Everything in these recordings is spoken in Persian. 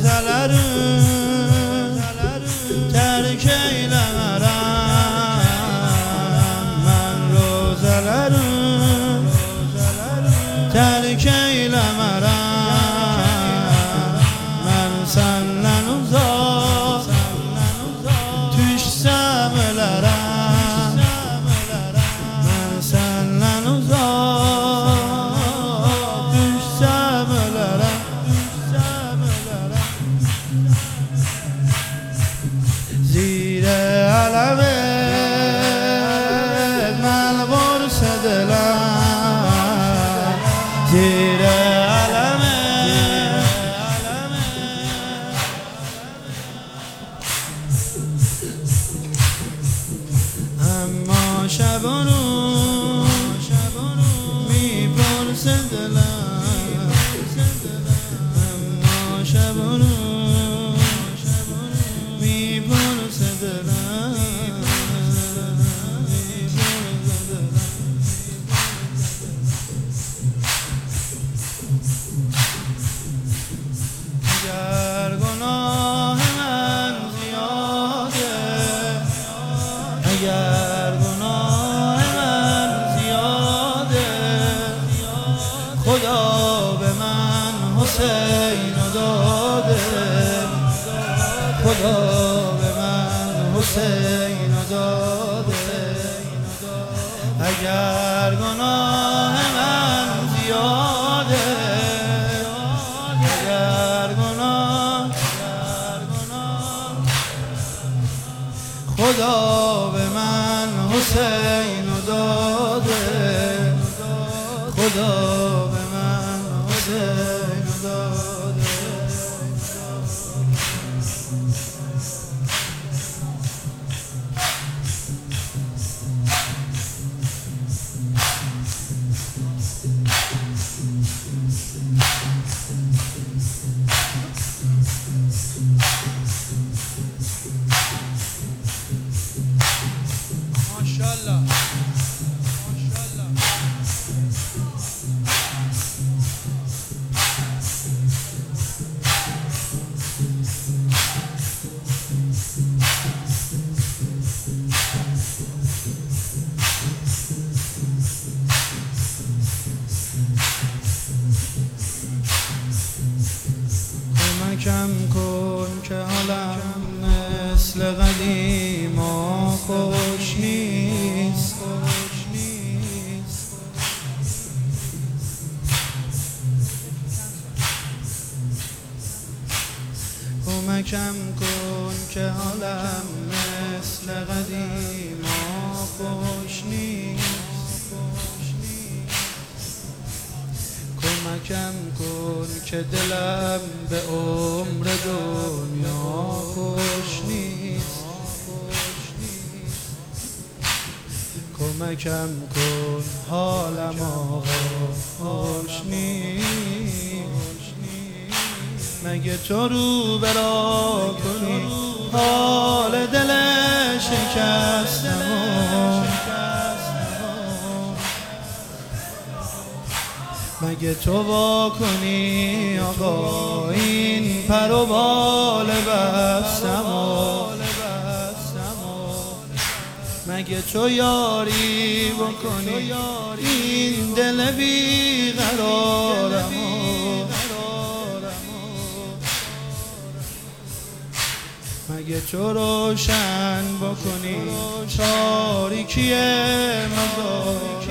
روزelerim terk eylemerem. Ben rozelerim terk eylemerem. Ben senden uzak düşsem ölerem. Ben senden uzak düşsem ölerem. زیر علمت من برسه دلم. زیر علمت اما شب و روز میپرسه دلم. اما شب و روز میپرسه دلم. اگر گناه من زیاده، اگر گناه من زیاده، خدا به من حسین داده. خدا به من حسین داده. اگر گناه من زیاده، اگر گناه خدا به من حسین داده. خدا به من حسین داده. ماشاءالله کمکم کن که حالم مثل قدیما خوش نیست. کمکم کن که حالم مثل قدیما خوش نیست. کمکم کن که دلم به عمر دنیا خوش نیست. کمکم کن حالم آقا خوش نیست. مگه تو رو برا کنی حال دل شکستمو؟ مگه تو وا کنی آقا این پر و بال بستمو؟ مگه تو یاری بکنی این دل بیقرارمو؟ مگه تو روشن بکنی تاریکی مزار؟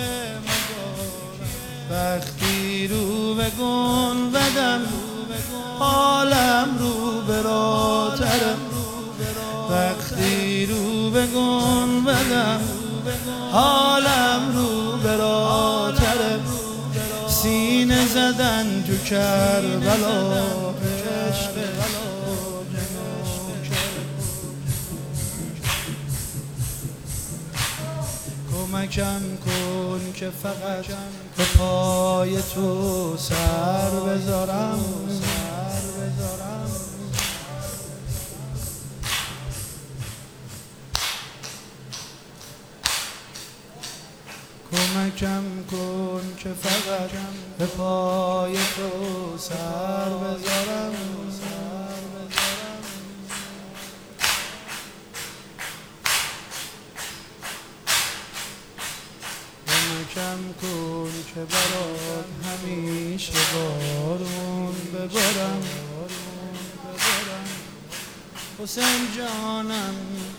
وقتی رو به گنبدم حالم رو براتره. وقتی رو به گنبدم حالم رو براتره. سینه زدن تو کربلا عشق. کمکم کن که فقط به پای تو سر بذارم. کمکم کن که فقط به پای تو سر بذارم. ببرم حسین جانم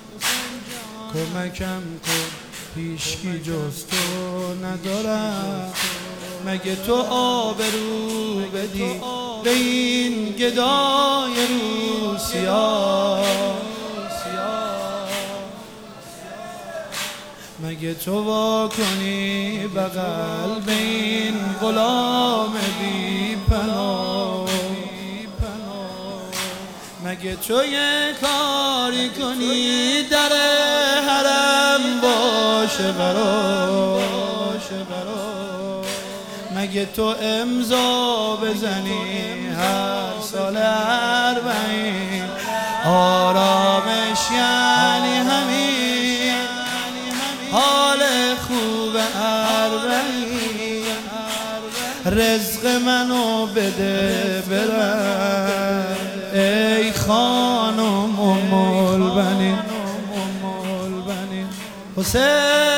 کمکم کن هیچکی جز تو ندارم مگه تو آبرو بدی به این گدای روسیا مگه تو وا کنی بغل به این غلام بی پناه مگه تو یه کاری کنی در حرم باشه مگه تو امضا بزنی هر سال 40 آرامش یعنی همین حال خوب 40 رزق منو بده برم ای خانم ام البنین حسین